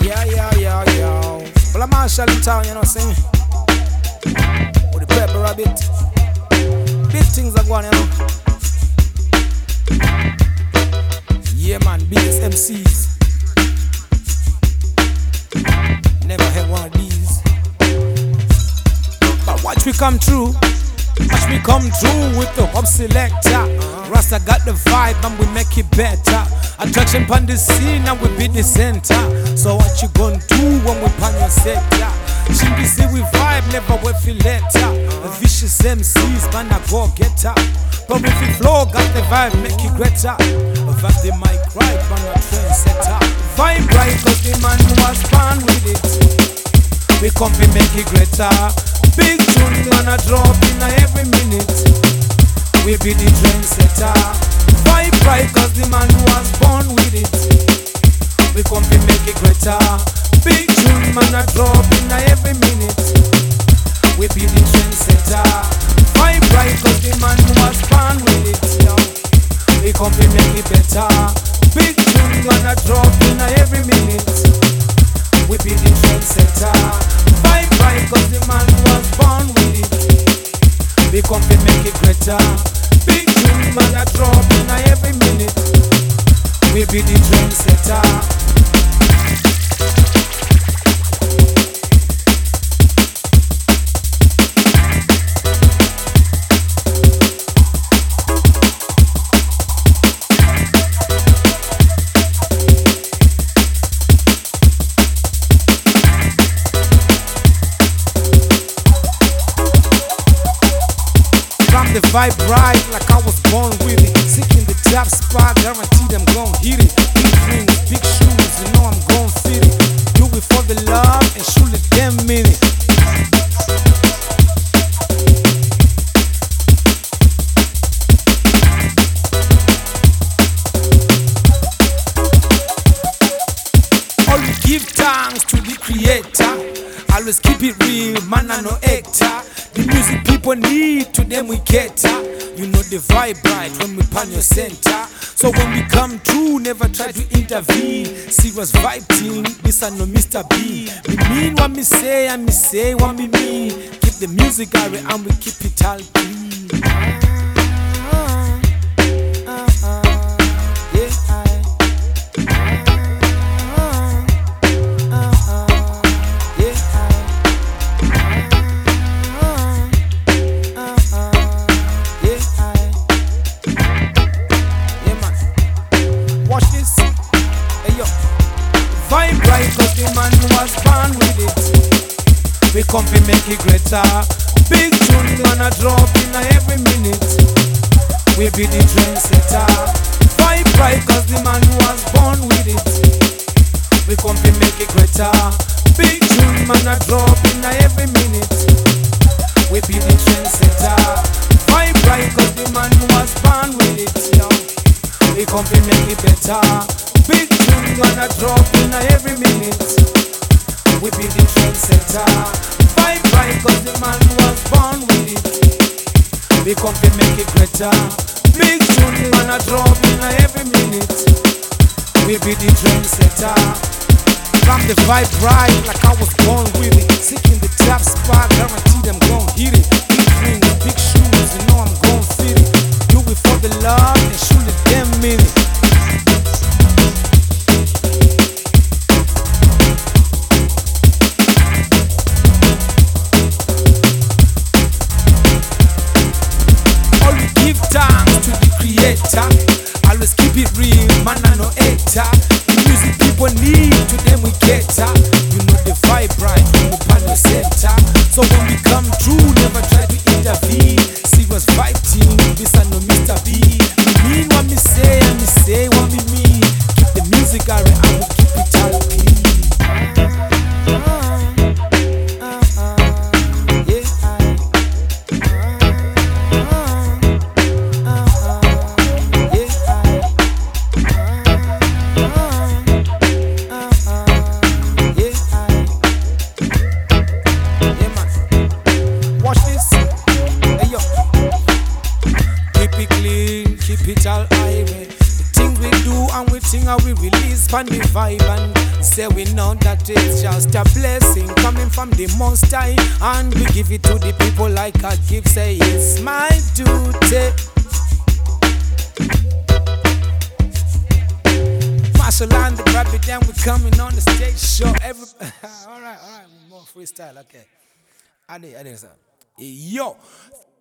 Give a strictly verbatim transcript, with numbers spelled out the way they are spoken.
Yeah, yeah, yeah, yeah. Well, I'm Marshall in town, you know what I'm saying? With the pepper rabbit. Big things are going, you know. Yeah, man, biggest M Cs. Never had one of these. But watch me come through. Watch me come through with the hub selector. Rasta got the vibe and we make it better. Attraction pan the scene and we be the center. So what you gonna do when we pan your sector? Chingy see we vibe, never wait for later. Vicious M Cs, man I go get up. But if you flow, got the vibe, make it greater. Vibe the mic right, man a trend setter. Vibe right, cause the man was born with it. We come to make it greater. Big tune gonna drop in every minute. We be the trendsetter. Vibe right cause the man was born with it. We come to make it greater. Big tune man a drop in every minute. We be the trendsetter. Vibe right cause the man was born with it. We come to make it better. Big tune gonna drop in every minute. We be the trendsetter. Vibe right cause the man was born with it. We come to make it greater. Big tune man a drop in every minute. We be the trendsetter. The vibe right like I was born with it. Sick in the top spot, guaranteed I'm gon' hit it. Big rings, big shoes, you know I'm gon' fit it. Do it for the love and shoot it ten minutes. Always give thanks to the creator. Always keep it real, man I no actor. The music people need, to them we cater. You know the vibe right when we pan your center. So when we come through, never try to intervene. Serious vibe team, this I know Mister B. Me mean what me say and me say what me mean. Keep the music going and we keep it all clean. Vibe right cause the man was born with it. We come to make it greater. Big tune gonna drop in every minute. We be the trendsetter. Vibe right cause the man was born with it. We come to make it greater. Big tune man a drop in every minute. We be the trendsetter. Vibe right cause the man was born with it. We come to make it better. Big tune gonna drop in every minute. We be the trendsetter. Vibe right cause the man was born with it. We come to make it greater. Big tune gonna drop in every minute. We be the trendsetter. From the vibe right like I was born with it. Sick in the top spot, guaranteed I'm gon' hit it. Big rings, big shoes, you know I'm gon' fit it. Do it for the love and shoot it ten minutes. Always keep it real, man I no hater. The music people need, to them we cater. You know the vibe right when we pan the center. So when we come through, never try to intervene. Serious vibe team, this I know Mister B. Me mean what me say and me say what me mean. Keep the music going and we keep it all clean. on the vibe and say we know that it's just a blessing coming from the Most High, and we give it to the people like a gift. Say it's my duty. Marshall and the grab it, then we coming on the stage show. Every all right, all right, more freestyle. Okay, I did, I did, sir. Yo.